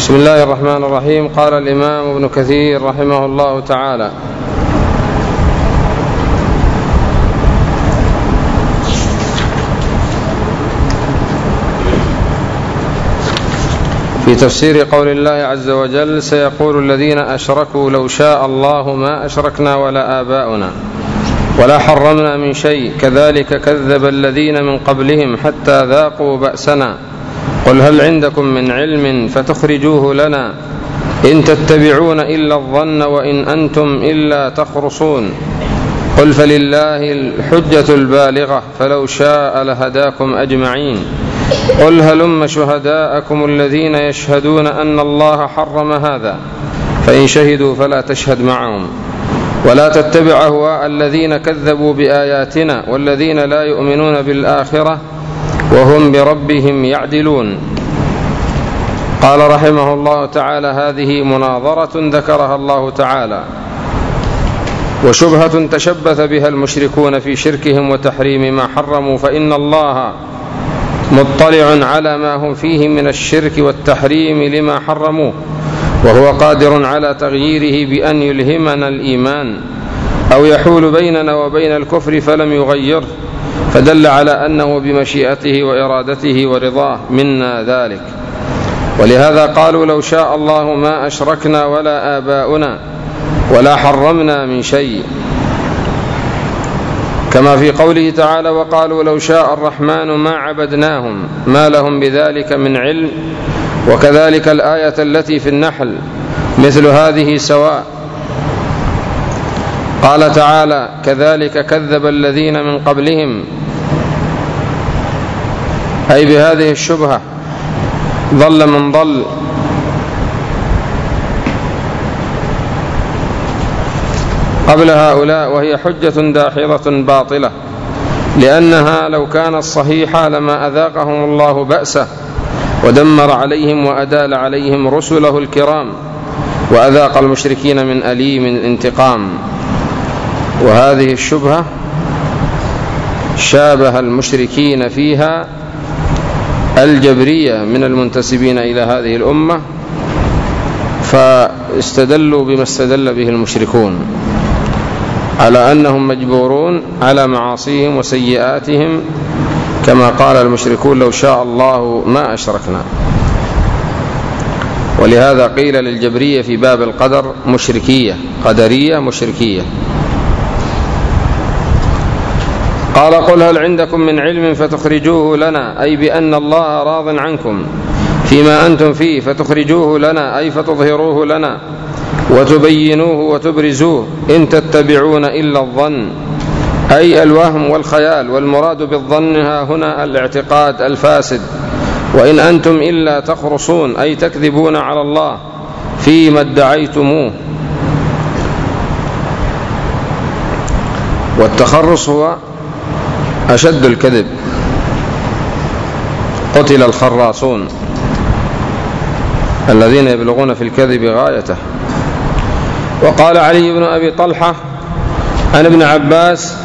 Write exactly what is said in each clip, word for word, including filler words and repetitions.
بسم الله الرحمن الرحيم. قال الإمام ابن كثير رحمه الله تعالى: في تفسير قول الله عز وجل: سيقول الذين أشركوا لو شاء الله ما أشركنا ولا آباؤنا ولا حرمنا من شيء كذلك كذب الذين من قبلهم حتى ذاقوا بأسنا قل هل عندكم من علم فتخرجوه لنا إن تتبعون إلا الظن وإن أنتم إلا تخرصون قل فلله الحجة البالغة فلو شاء لهداكم أجمعين قل هلم شهداءكم الذين يشهدون أن الله حرم هذا فإن شهدوا فلا تشهد معهم ولا تتبع أهواء الذين كذبوا بآياتنا والذين لا يؤمنون بالآخرة وهم بربهم يعدلون. قال رحمه الله تعالى: هذه مناظرة ذكرها الله تعالى وشبهة تشبث بها المشركون في شركهم وتحريم ما حرموا، فإن الله مطلع على ما هم فيه من الشرك والتحريم لما حرموه، وهو قادر على تغييره بأن يلهمنا الإيمان أو يحول بيننا وبين الكفر فلم يغيره، فدل على أنه بمشيئته وإرادته ورضاه منا ذلك. ولهذا قالوا: لو شاء الله ما أشركنا ولا آباؤنا ولا حرمنا من شيء، كما في قوله تعالى: وقالوا لو شاء الرحمن ما عبدناهم ما لهم بذلك من علم. وكذلك الآية التي في النحل مثل هذه سواء. قال تعالى: كذلك كذب الذين من قبلهم، أي بهذه الشبهة ضل من ضل قبل هؤلاء، وهي حجة داحضة باطلة، لأنها لو كانت صحيحة لما أذاقهم الله بأسه ودمر عليهم وأدال عليهم رسله الكرام وأذاق المشركين من أليم الانتقام. وهذه الشبهة شابه المشركين فيها الجبرية من المنتسبين إلى هذه الأمة، فاستدلوا بما استدل به المشركون على أنهم مجبورون على معاصيهم وسيئاتهم، كما قال المشركون: لو شاء الله ما أشركنا. ولهذا قيل للجبرية في باب القدر مشركية، قدرية مشركية. قال: قل هل عندكم من علم فتخرجوه لنا، أي بأن الله راض عنكم فيما أنتم فيه فتخرجوه لنا، أي فتظهروه لنا وتبينوه وتبرزوه. إن تتبعون إلا الظن، أي الوهم والخيال، والمراد بالظن ها هنا الاعتقاد الفاسد. وإن أنتم إلا تخرصون، أي تكذبون على الله فيما ادعيتموه. والتخرص هو أشد الكذب، قتل الخراصون الذين يبلغون في الكذب غايته. وقال علي بن أبي طلحة عن ابن عباس: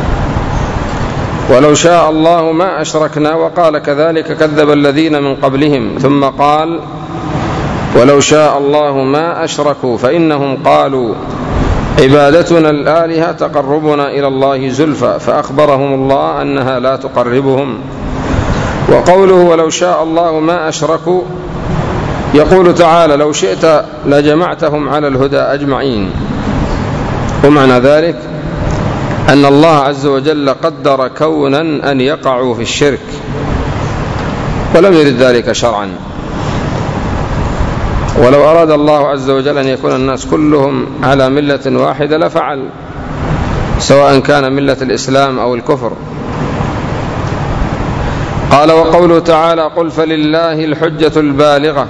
ولو شاء الله ما أشركنا، وقال: كذلك كذب الذين من قبلهم. ثم قال: ولو شاء الله ما أشركوا، فإنهم قالوا عبادتنا الآلهة تقربنا إلى الله زلفى، فأخبرهم الله أنها لا تقربهم. وقوله ولو شاء الله ما أشركوا، يقول تعالى: لو شئت لجمعتهم على الهدى أجمعين. ومعنى ذلك أن الله عز وجل قدر كونا أن يقعوا في الشرك، ولم يرد ذلك شرعا. ولو أراد الله عز وجل أن يكون الناس كلهم على ملة واحدة لفعل، سواء كان ملة الإسلام أو الكفر. قال: وقوله تعالى: قل فلله الحجة البالغة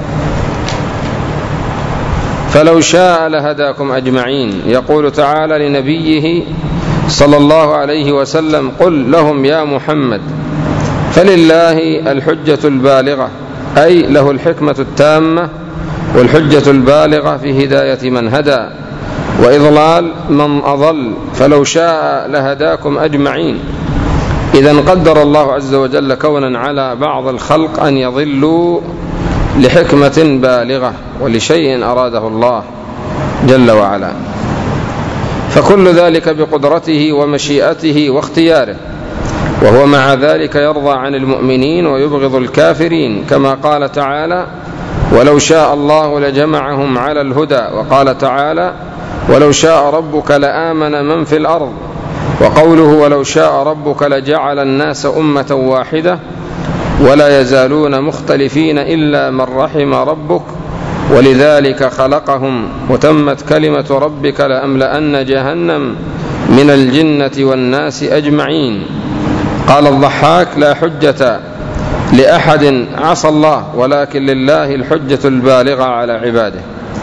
فلو شاء لهداكم أجمعين. يقول تعالى لنبيه صلى الله عليه وسلم: قل لهم يا محمد فلله الحجة البالغة، أي له الحكمة التامة والحجة البالغة في هداية من هدى وإضلال من أضل، فلو شاء لهداكم أجمعين. إذن قدر الله عز وجل كونا على بعض الخلق أن يضلوا لحكمة بالغة ولشيء أراده الله جل وعلا، فكل ذلك بقدرته ومشيئته واختياره، وهو مع ذلك يرضى عن المؤمنين ويبغض الكافرين، كما قال تعالى: ولو شاء الله لجمعهم على الهدى، وقال تعالى: ولو شاء ربك لآمن من في الأرض، وقوله: ولو شاء ربك لجعل الناس أمة واحدة ولا يزالون مختلفين إلا من رحم ربك ولذلك خلقهم وتمت كلمة ربك لأملأن جهنم من الجنة والناس أجمعين. قال الضحاك: لا حجة لأحد عصى الله، ولكن لله الحجة البالغة على عباده.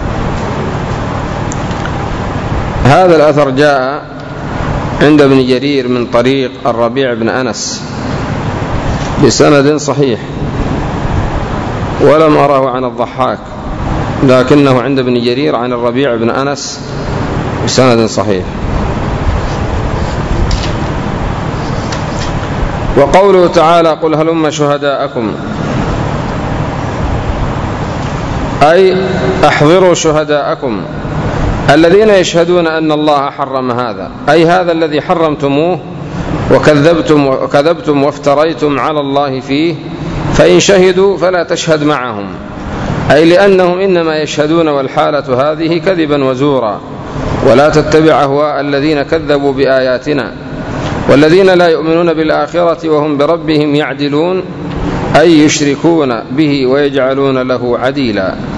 هذا الأثر جاء عند ابن جرير من طريق الربيع بن أنس بسند صحيح، ولم أره عن الضحاك، لكنه عند ابن جرير عن الربيع بن أنس بسند صحيح. وقوله تعالى: قل هلم شهداءكم، أي أحضروا شهداءكم الذين يشهدون أن الله حرم هذا، أي هذا الذي حرمتموه وكذبتم, وكذبتم وافتريتم على الله فيه، فإن شهدوا فلا تشهد معهم، أي لأنهم إنما يشهدون والحالة هذه كذبا وزورا، ولا تتبع أهواء الذين كذبوا بآياتنا والذين لا يؤمنون بالآخرة وهم بربهم يعدلون، أي يشركون به ويجعلون له عديلا.